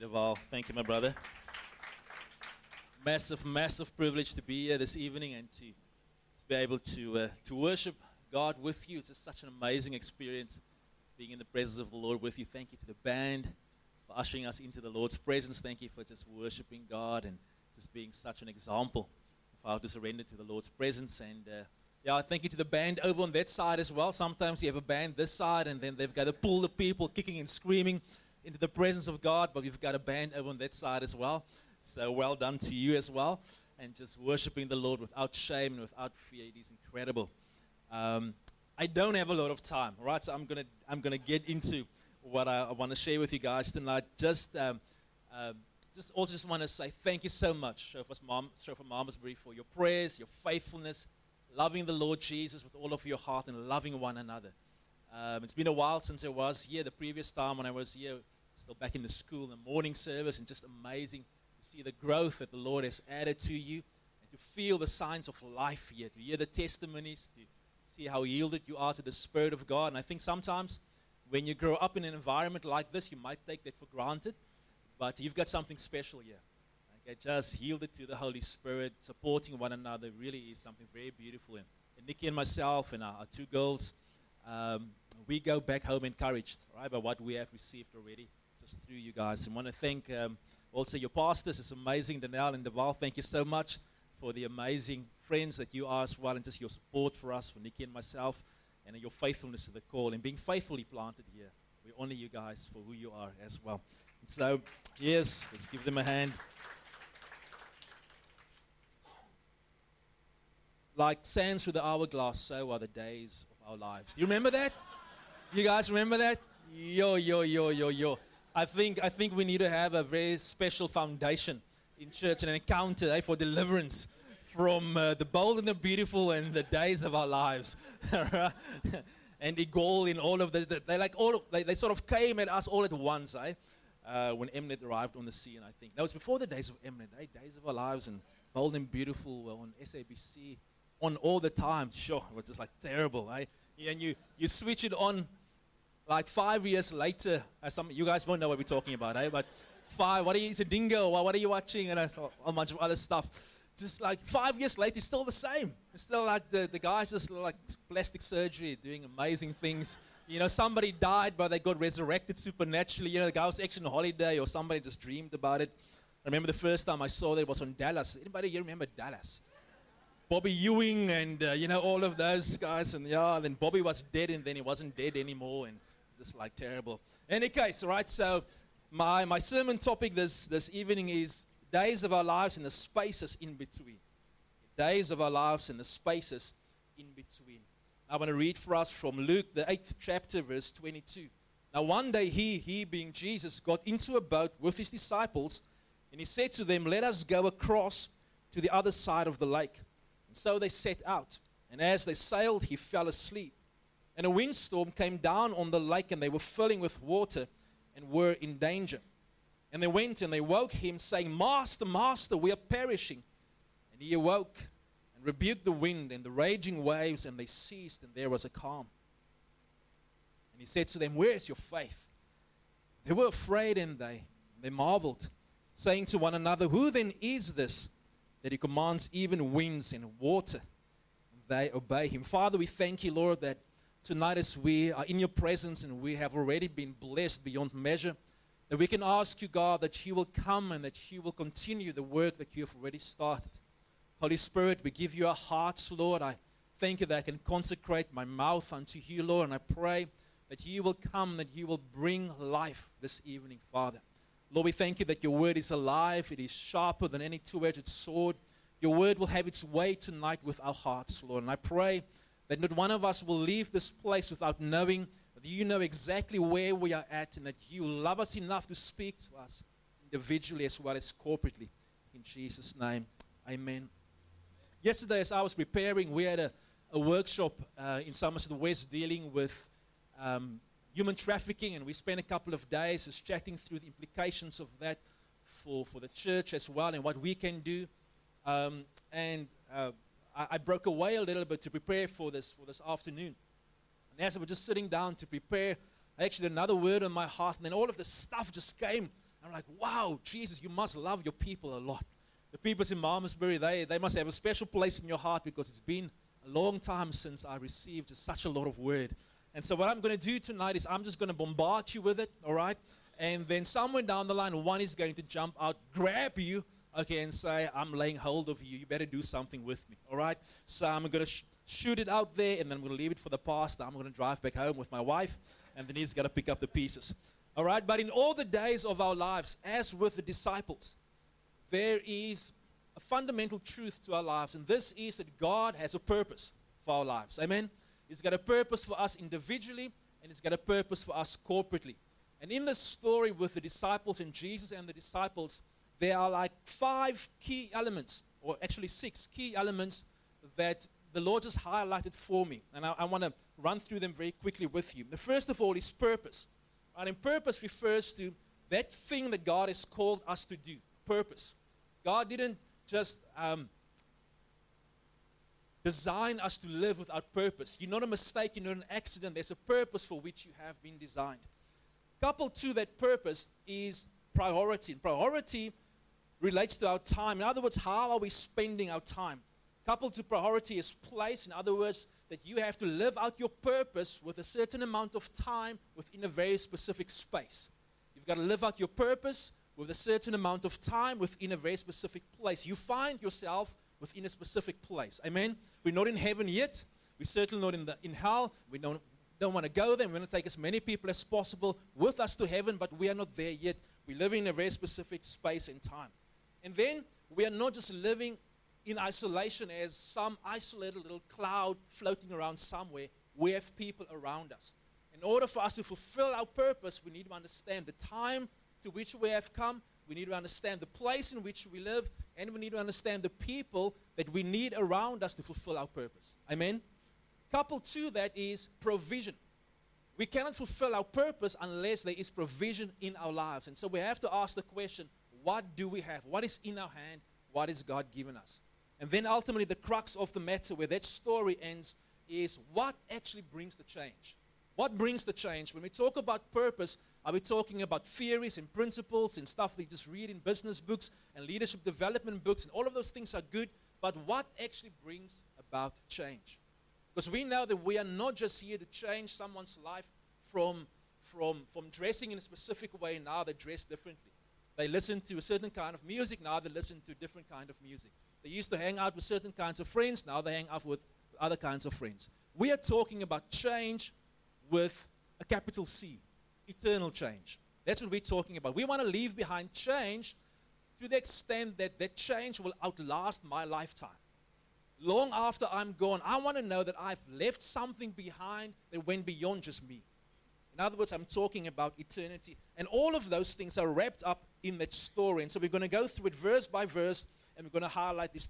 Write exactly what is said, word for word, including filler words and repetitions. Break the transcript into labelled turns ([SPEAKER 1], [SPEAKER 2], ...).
[SPEAKER 1] Deval. Thank you, my brother. Massive, massive privilege to be here this evening and to, to be able to uh, to worship God with you. It's just such an amazing experience being in the presence of the Lord with you. Thank you to the band for ushering us into the Lord's presence. Thank you for just worshiping God and just being such an example of how to surrender to the Lord's presence. And uh, yeah, thank you to the band over on that side as well. Sometimes you have a band this side and then they've got to pull the people kicking and screaming into the presence of God, but we've got a band over on that side as well. So well done to you as well. And just worshiping the Lord without shame and without fear. It is incredible. Um, I don't have a lot of time, all right? So I'm gonna I'm gonna get into what I, I want to share with you guys tonight. Just um, um, just also just want to say thank you so much, Shofar Mom, Shofar Malmesbury, for your prayers, your faithfulness, loving the Lord Jesus with all of your heart and loving one another. Um, it's been a while since I was here. The previous time when I was here, still back in the school, in the morning service, and just amazing to see the growth that the Lord has added to you and to feel the signs of life here, to hear the testimonies, to see how yielded you are to the Spirit of God. And I think sometimes when you grow up in an environment like this, you might take that for granted, but you've got something special here. Okay, just yielded to the Holy Spirit, supporting one another really is something very beautiful. And, and Nikki and myself and our, our two girls, um, we go back home encouraged, right, by what we have received already, just through you guys. And I want to thank um, also your pastors. It's amazing, Danielle and Deval. Thank you so much for the amazing friends that you are as well, and just your support for us, for Nikki and myself, and your faithfulness to the call, and being faithfully planted here. We honor you guys for who you are as well. And so, yes, let's give them a hand. Like sands through the hourglass, so are the days of our lives. Do you remember that? You guys remember that? Yo, yo, yo, yo, yo. I think I think we need to have a very special foundation in church, an encounter eh, for deliverance from uh, the bold and the beautiful and the days of our lives. And Igor in all of the, they like all of, they, they sort of came at us all at once, eh? Uh, when Mnet arrived on the scene, I think. No, it was before the days of Mnet, eh? Days of our lives and bold and beautiful well, on S A B C, on all the time. Sure, it was just like terrible, eh? And you you switch it on. Like five years later, as some you guys won't know what we're talking about, eh? But five, what are you, is a dingo? What, what are you watching? And I thought a bunch of other stuff. Just like five years later, it's still the same. It's still like the, the guys just like plastic surgery, doing amazing things. You know, somebody died, but they got resurrected supernaturally. You know, the guy was actually on holiday, or somebody just dreamed about it. I remember the first time I saw that was on Dallas. Anybody here remember Dallas? Bobby Ewing and, uh, you know, all of those guys. And yeah, then Bobby was dead, and then he wasn't dead anymore. And just like terrible. Any case, right? So my my sermon topic this this evening is days of our lives and the spaces in between. Days of our lives and the spaces in between. I want to read for us from Luke, the eighth chapter, verse twenty-two. Now one day he, he being Jesus, got into a boat with his disciples, and he said to them, "Let us go across to the other side of the lake." And so they set out. And as they sailed, he fell asleep. And a windstorm came down on the lake, and they were filling with water and were in danger. And they went and they woke him, saying, "Master, Master, we are perishing." And he awoke and rebuked the wind and the raging waves, and they ceased, and there was a calm. And he said to them, "Where is your faith?" They were afraid, and they, they marveled, saying to one another, "Who then is this, that he commands even winds and water, and they obey him?" Father, we thank you, Lord, that tonight as we are in your presence and we have already been blessed beyond measure, that we can ask you, God, that you will come and that you will continue the work that you have already started. Holy Spirit, we give you our hearts, Lord. I thank you that I can consecrate my mouth unto you, Lord, and I pray that you will come, that you will bring life this evening, Father. Lord, we thank you that your word is alive. It is sharper than any two-edged sword. Your word will have its way tonight with our hearts, Lord, and I pray that not one of us will leave this place without knowing that you know exactly where we are at, and that you love us enough to speak to us individually as well as corporately. In Jesus' name, amen. Yesterday, as I was preparing, we had a, a workshop uh, in Somerset West dealing with um, human trafficking, and we spent a couple of days just chatting through the implications of that for, for the church as well and what we can do. Um, and uh, I, I broke away a little bit to prepare for this for this afternoon. And as I was just sitting down to prepare, I actually had another word on my heart, and then all of this stuff just came I'm like, wow, Jesus, you must love your people a lot. The people in Malmesbury, they, they must have a special place in your heart because it's been a long time since I received such a lot of word. And so what I'm going to do tonight is I'm just going to bombard you with it, all right? And then somewhere down the line, one is going to jump out, grab you, okay, and say, I'm laying hold of you. You better do something with me, all right? So I'm going to sh- shoot it out there, and then I'm going to leave it for the pastor. I'm going to drive back home with my wife, and then he's got to pick up the pieces, all right? But in all the days of our lives, as with the disciples, there is a fundamental truth to our lives, and this is that God has a purpose for our lives. Amen? He's got a purpose for us individually, and He's got a purpose for us corporately. And in this story with the disciples and Jesus and the disciples, there are like five key elements, or actually six key elements that the Lord just highlighted for me. And I, I want to run through them very quickly with you. The first of all is purpose. Right? And purpose refers to that thing that God has called us to do. Purpose. God didn't just um, design us to live without purpose. You're not a mistake, you're not an accident. There's a purpose for which you have been designed. Coupled to that purpose is priority. And priority relates to our time. In other words, how are we spending our time? Coupled to priority is place. In other words, that you have to live out your purpose with a certain amount of time within a very specific space. You've got to live out your purpose with a certain amount of time within a very specific place. You find yourself within a specific place. Amen? We're not in heaven yet. We're certainly not in, the, in hell. We don't, don't want to go there. We want to take as many people as possible with us to heaven, but we are not there yet. We're living in a very specific space and time. And then we are not just living in isolation as some isolated little cloud floating around somewhere. We have people around us. In order for us to fulfill our purpose, we need to understand the time to which we have come. We need to understand the place in which we live, and we need to understand the people that we need around us to fulfill our purpose. Amen? Coupled to that is provision. We cannot fulfill our purpose unless there is provision in our lives. And so we have to ask the question, what do we have? What is in our hand? What is God given us? And then ultimately the crux of the matter where that story ends is what actually brings the change? What brings the change? When we talk about purpose, are we talking about theories and principles and stuff we just read in business books and leadership development books, and all of those things are good, but what actually brings about change? Because we know that we are not just here to change someone's life from, from, from dressing in a specific way. Now they dress differently. They listen to a certain kind of music, now they listen to a different kind of music. They used to hang out with certain kinds of friends, now they hang out with other kinds of friends. We are talking about change with a capital C, eternal change. That's what we're talking about. We want to leave behind change to the extent that that change will outlast my lifetime. Long after I'm gone, I want to know that I've left something behind that went beyond just me. In other words, I'm talking about eternity. And all of those things are wrapped up in that story. And so we're going to go through it verse by verse, and we're going to highlight these